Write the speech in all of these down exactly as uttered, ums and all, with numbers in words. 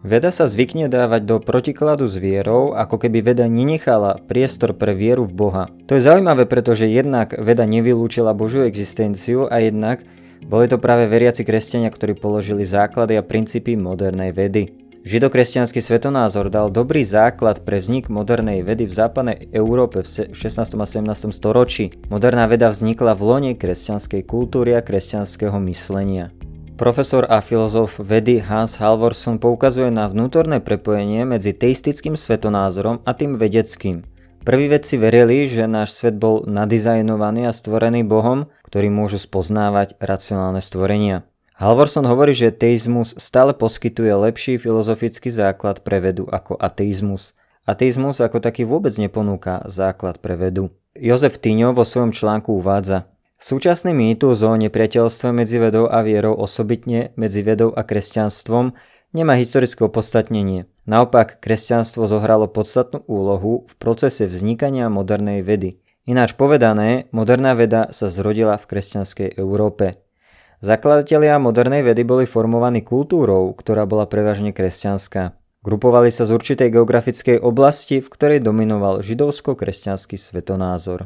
Veda sa zvykne dávať do protikladu s vierou, ako keby veda nenechala priestor pre vieru v Boha. To je zaujímavé, pretože jednak veda nevylúčila Božiu existenciu a jednak boli to práve veriaci kresťania, ktorí položili základy a princípy modernej vedy. Židokresťanský svetonázor dal dobrý základ pre vznik modernej vedy v západnej Európe v šestnástom a sedemnástom storočí. Moderná veda vznikla v lone kresťanskej kultúry a kresťanského myslenia. Profesor a filozof vedy Hans Halvorson poukazuje na vnútorné prepojenie medzi teistickým svetonázorom a tým vedeckým. Prví vedci verili, že náš svet bol nadizajnovaný a stvorený Bohom, ktorý môžu spoznávať racionálne stvorenia. Halvorson hovorí, že teizmus stále poskytuje lepší filozofický základ pre vedu ako ateizmus. Ateizmus ako taký vôbec neponúka základ pre vedu. Jozef Tyňo vo svojom článku uvádza: Súčasný mýtus o nepriateľstve medzi vedou a vierou, osobitne medzi vedou a kresťanstvom, nemá historické opodstatnenie. Naopak, kresťanstvo zohralo podstatnú úlohu v procese vznikania modernej vedy. Ináč povedané, moderná veda sa zrodila v kresťanskej Európe. Zakladatelia modernej vedy boli formovaní kultúrou, ktorá bola prevažne kresťanská. Grupovali sa z určitej geografickej oblasti, v ktorej dominoval židovsko-kresťanský svetonázor.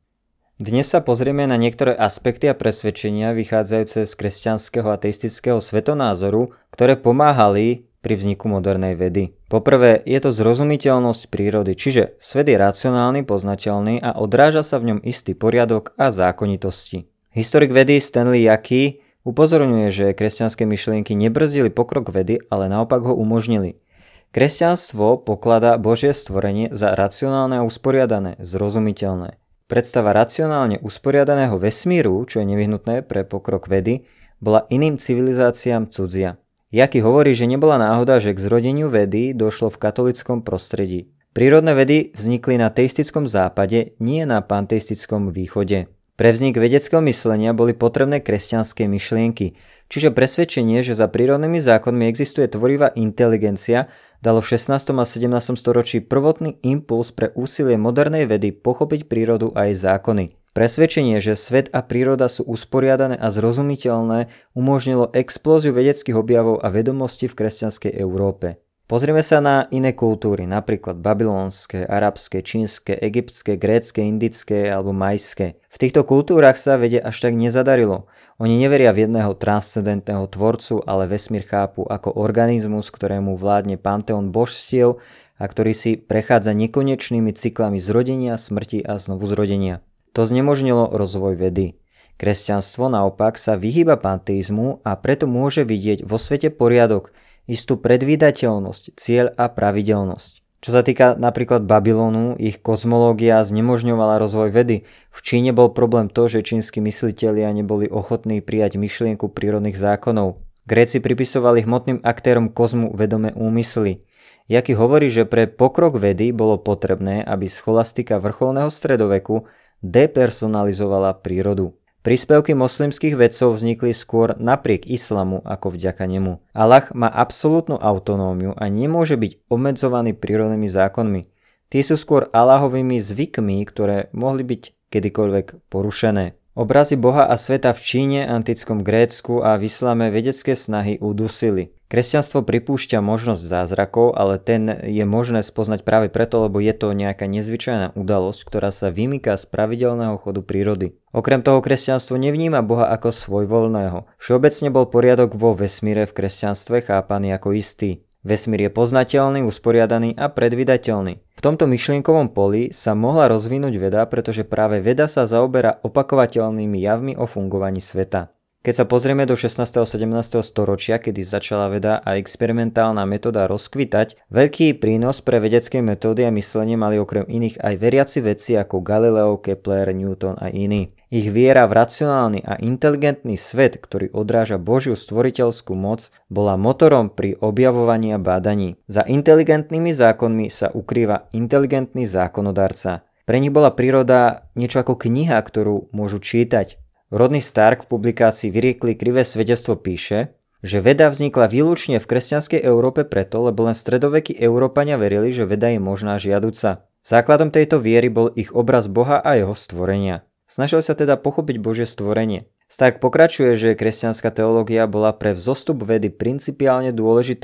Dnes sa pozrieme na niektoré aspekty a presvedčenia vychádzajúce z kresťanského a ateistického svetonázoru, ktoré pomáhali pri vzniku modernej vedy. Poprvé je to zrozumiteľnosť prírody, čiže svet je racionálny, poznateľný a odráža sa v ňom istý poriadok a zákonitosti. Historik vedy Stanley Jaki upozorňuje, že kresťanské myšlienky nebrzdili pokrok vedy, ale naopak ho umožnili. Kresťanstvo pokladá Božie stvorenie za racionálne a usporiadané, zrozumiteľné. Predstava racionálne usporiadaného vesmíru, čo je nevyhnutné pre pokrok vedy, bola iným civilizáciám cudzia. Jaki hovorí, že nebola náhoda, že k zrodeniu vedy došlo v katolickom prostredí. Prírodné vedy vznikli na teistickom západe, nie na panteistickom východe. Pre vznik vedeckého myslenia boli potrebné kresťanské myšlienky, čiže presvedčenie, že za prírodnými zákonmi existuje tvorivá inteligencia, dalo v šestnástom a sedemnástom storočí prvotný impuls pre úsilie modernej vedy pochopiť prírodu a jej zákony. Presvedčenie, že svet a príroda sú usporiadané a zrozumiteľné, umožnilo explóziu vedeckých objavov a vedomostí v kresťanskej Európe. Pozrieme sa na iné kultúry, napríklad babylonské, arabské, čínske, egyptské, grécke, indické alebo majské. V týchto kultúrach sa vede až tak nezadarilo. Oni neveria v jedného transcendentného tvorcu, ale vesmír chápu ako organizmus, ktorému vládne panteón božstiev a ktorý si prechádza nekonečnými cyklami zrodenia, smrti a znovuzrodenia. To znemožnilo rozvoj vedy. Kresťanstvo naopak sa vyhýba panteizmu a preto môže vidieť vo svete poriadok, istú predvídateľnosť, cieľ a pravidelnosť. Čo sa týka napríklad Babylonu, ich kozmológia znemožňovala rozvoj vedy. V Číne bol problém to, že čínsky myslitelia neboli ochotní prijať myšlienku prírodných zákonov. Gréci pripisovali hmotným aktérom kozmu vedomé úmysly. Jaki hovorí, že pre pokrok vedy bolo potrebné, aby scholastika vrcholného stredoveku depersonalizovala prírodu. Príspevky moslimských vedcov vznikli skôr napriek islamu ako vďaka nemu. Allah má absolútnu autonómiu a nemôže byť obmedzovaný prírodnými zákonmi. Tie sú skôr Allahovými zvykmi, ktoré mohli byť kedykoľvek porušené. Obrazy Boha a sveta v Číne, antickom Grécku a v islame vedecké snahy udusili. Kresťanstvo pripúšťa možnosť zázrakov, ale ten je možné spoznať práve preto, lebo je to nejaká nezvyčajná udalosť, ktorá sa vymýka z pravidelného chodu prírody. Okrem toho kresťanstvo nevníma Boha ako svojvoľného. Všeobecne bol poriadok vo vesmíre v kresťanstve chápaný ako istý. Vesmír je poznateľný, usporiadaný a predvídateľný. V tomto myšlienkovom poli sa mohla rozvinúť veda, pretože práve veda sa zaoberá opakovateľnými javmi o fungovaní sveta. Keď sa pozrieme do šestnásteho a sedemnásteho storočia, kedy začala veda a experimentálna metóda rozkvitať, veľký prínos pre vedecké metódy a myslenie mali okrem iných aj veriaci vedci ako Galileo, Kepler, Newton a iní. Ich viera v racionálny a inteligentný svet, ktorý odráža Božiu stvoriteľskú moc, bola motorom pri objavovaní a bádaní. Za inteligentnými zákonmi sa ukrýva inteligentný zákonodarca. Pre nich bola príroda niečo ako kniha, ktorú môžu čítať. Rodney Stark v publikácii Vyriekli krivé svedectvo píše, že veda vznikla výlučne v kresťanskej Európe preto, lebo len stredovekí Európania verili, že veda je možná žiaduca. Základom tejto viery bol ich obraz Boha a jeho stvorenia. Snažili sa teda pochopiť Božie stvorenie. Stark pokračuje, že kresťanská teológia bola pre vzostup vedy principiálne dôležitá.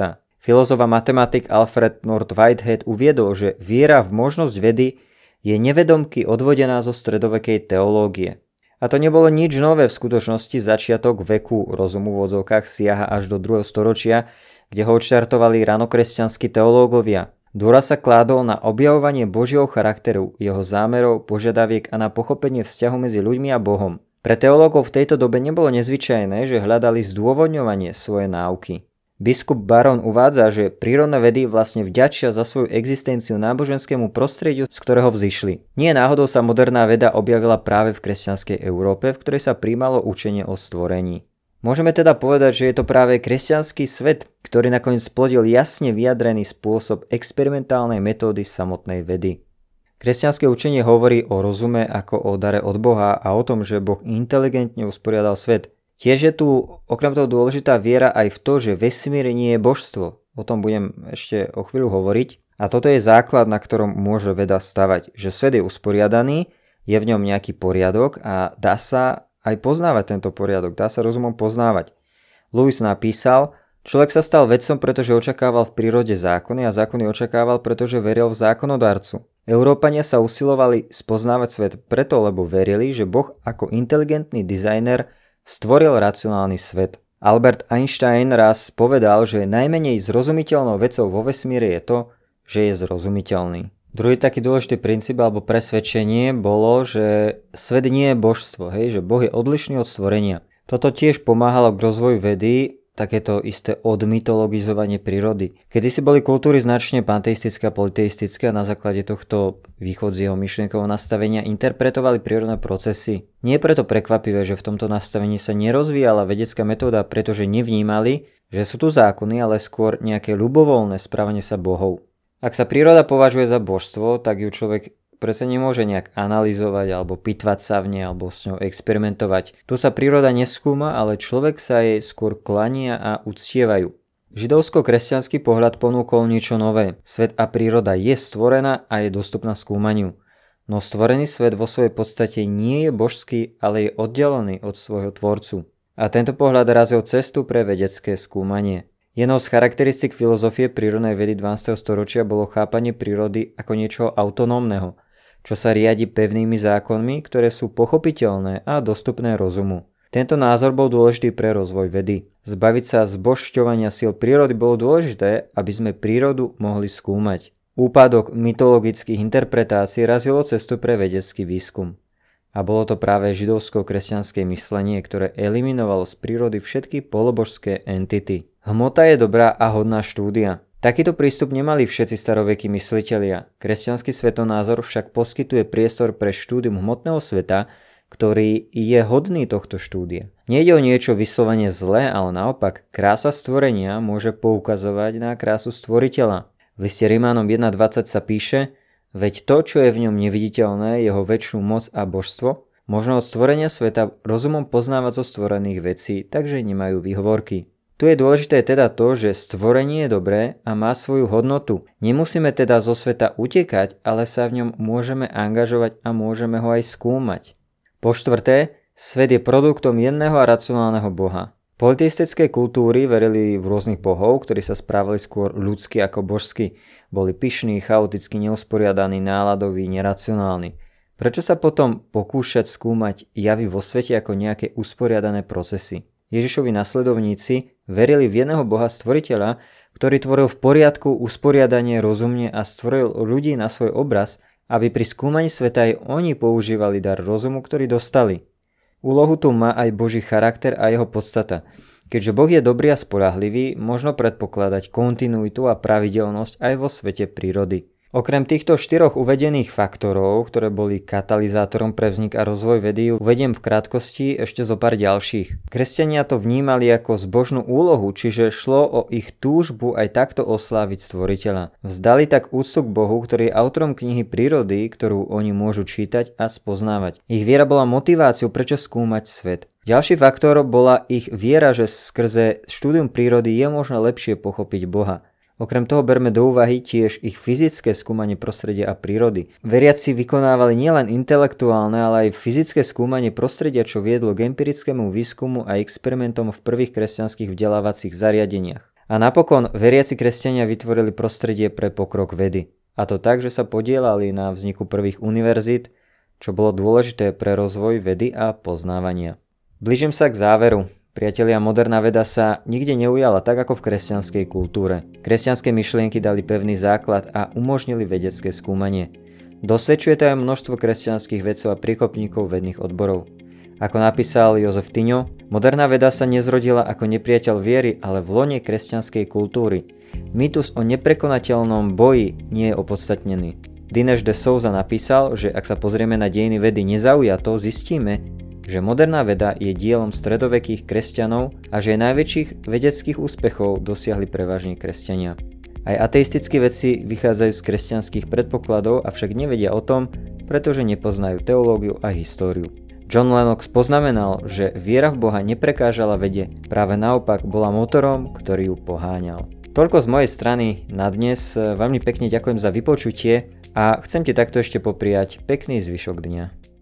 Filozof a matematik Alfred North Whitehead uviedol, že viera v možnosť vedy je nevedomky odvodená zo stredovekej teológie. A to nebolo nič nové, v skutočnosti začiatok veku rozumu v odzovkách siaha až do druhého storočia, kde ho odštartovali ranokresťanskí teológovia. Dôraz sa kládol na objavovanie Božieho charakteru, jeho zámerov, požiadaviek a na pochopenie vzťahu medzi ľuďmi a Bohom. Pre teológov v tejto dobe nebolo nezvyčajné, že hľadali zdôvodňovanie svojej náuky. Biskup Baron uvádza, že prírodné vedy vlastne vďačia za svoju existenciu náboženskému prostrediu, z ktorého vzišli. Nie náhodou sa moderná veda objavila práve v kresťanskej Európe, v ktorej sa prijímalo učenie o stvorení. Môžeme teda povedať, že je to práve kresťanský svet, ktorý nakoniec splodil jasne vyjadrený spôsob experimentálnej metódy samotnej vedy. Kresťanské učenie hovorí o rozume ako o dare od Boha a o tom, že Boh inteligentne usporiadal svet. Tiež je tu okrem toho dôležitá viera aj v to, že vesmír nie je božstvo. O tom budem ešte o chvíľu hovoriť. A toto je základ, na ktorom môže veda stavať. Že svet je usporiadaný, je v ňom nejaký poriadok a dá sa aj poznávať tento poriadok, dá sa rozumom poznávať. Lewis napísal, človek sa stal vedcom, pretože očakával v prírode zákony a zákony očakával, pretože veril v zákonodarcu. Európania sa usilovali spoznávať svet preto, lebo verili, že Boh ako inteligentný dizajner stvoril racionálny svet. Albert Einstein raz povedal, že najmenej zrozumiteľnou vecou vo vesmíre je to, že je zrozumiteľný. Druhý taký dôležitý princíp alebo presvedčenie bolo, že svet nie je božstvo, hej, že Boh je odlišný od stvorenia. Toto tiež pomáhalo k rozvoju vedy, takéto isté odmytologizovanie prírody. Kedysi boli kultúry značne panteistické a politeistické a na základe tohto východzieho myšlienkového nastavenia interpretovali prírodné procesy. Nie je preto prekvapivé, že v tomto nastavení sa nerozvíjala vedecká metóda, pretože nevnímali, že sú tu zákony, ale skôr nejaké ľubovoľné správanie sa bohov. Ak sa príroda považuje za božstvo, tak ju človek predsa nemôže nejak analyzovať alebo pitvať sa v nej alebo s ňou experimentovať. Tu sa príroda neskúma, ale človek sa jej skôr klania a uctievajú. Židovsko-kresťanský pohľad ponúkol niečo nové. Svet a príroda je stvorená a je dostupná skúmaniu. No stvorený svet vo svojej podstate nie je božský, ale je oddelený od svojho tvorcu. A tento pohľad razil cestu pre vedecké skúmanie. Jednou z charakteristik filozofie prírodnej vedy dvanásteho storočia bolo chápanie prírody ako niečoho autonómneho, čo sa riadi pevnými zákonmi, ktoré sú pochopiteľné a dostupné rozumu. Tento názor bol dôležitý pre rozvoj vedy. Zbaviť sa zbožťovania síl prírody bolo dôležité, aby sme prírodu mohli skúmať. Úpadok mytologických interpretácií razilo cestu pre vedecký výskum. A bolo to práve židovsko-kresťanské myslenie, ktoré eliminovalo z prírody všetky polobožské entity. Hmota je dobrá a hodná štúdia. Takýto prístup nemali všetci starovekí myslitelia. Kresťanský svetonázor však poskytuje priestor pre štúdium hmotného sveta, ktorý je hodný tohto štúdia. Nejde o niečo vyslovene zlé, ale naopak, krása stvorenia môže poukazovať na krásu stvoriteľa. V liste Rimánom jeden dvadsať sa píše: veď to, čo je v ňom neviditeľné, jeho väčšiu moc a božstvo, možno od stvorenia sveta rozumom poznávať zo stvorených vecí, takže nemajú výhovorky. Tu je dôležité teda to, že stvorenie je dobré a má svoju hodnotu. Nemusíme teda zo sveta utekať, ale sa v ňom môžeme angažovať a môžeme ho aj skúmať. Po štvrté, svet je produktom jedného a racionálneho Boha. Politeistické kultúry verili v rôznych bohov, ktorí sa správali skôr ľudsky ako božsky. Boli pyšní, chaoticky neusporiadaní, náladoví, neracionálni. Prečo sa potom pokúšať skúmať javy vo svete ako nejaké usporiadané procesy? Ježišovi nasledovníci verili v jedného Boha stvoriteľa, ktorý tvoril v poriadku, usporiadanie, rozumne a stvoril ľudí na svoj obraz, aby pri skúmaní sveta aj oni používali dar rozumu, ktorý dostali. Úlohu tu má aj Boží charakter a jeho podstata. Keďže Boh je dobrý a spoľahlivý, možno predpokladať kontinuitu a pravidelnosť aj vo svete prírody. Okrem týchto štyroch uvedených faktorov, ktoré boli katalizátorom pre vznik a rozvoj vedy, uvediem v krátkosti ešte zo pár ďalších. Kresťania to vnímali ako zbožnú úlohu, čiže šlo o ich túžbu aj takto osláviť stvoriteľa. Vzdali tak úctu k Bohu, ktorý je autorom knihy prírody, ktorú oni môžu čítať a spoznávať. Ich viera bola motiváciou, prečo skúmať svet. Ďalší faktor bola ich viera, že skrze štúdium prírody je možné lepšie pochopiť Boha. Okrem toho berme do úvahy tiež ich fyzické skúmanie prostredia a prírody. Veriaci vykonávali nielen intelektuálne, ale aj fyzické skúmanie prostredia, čo viedlo k empirickému výskumu a experimentom v prvých kresťanských vzdelávacích zariadeniach. A napokon veriaci kresťania vytvorili prostredie pre pokrok vedy. A to tak, že sa podielali na vzniku prvých univerzít, čo bolo dôležité pre rozvoj vedy a poznávania. Blížim sa k záveru. Priatelia, moderná veda sa nikde neujala tak ako v kresťanskej kultúre. Kresťanské myšlienky dali pevný základ a umožnili vedecké skúmanie. Dosvedčuje to aj množstvo kresťanských vedcov a priekopníkov vedných odborov. Ako napísal Jozef Tiňo, moderná veda sa nezrodila ako nepriateľ viery, ale v lone kresťanskej kultúry. Mýtus o neprekonateľnom boji nie je opodstatnený. Dinesh de Souza napísal, že ak sa pozrieme na dejiny vedy nezaujato, zistíme, že moderná veda je dielom stredovekých kresťanov a že najväčších vedeckých úspechov dosiahli prevažne kresťania. Aj ateistickí vedci vychádzajú z kresťanských predpokladov, avšak nevedia o tom, pretože nepoznajú teológiu a históriu. John Lennox poznamenal, že viera v Boha neprekážala vede, práve naopak bola motorom, ktorý ju poháňal. Toľko z mojej strany na dnes, veľmi pekne ďakujem za vypočutie a chcem ti takto ešte popriať pekný zvyšok dňa.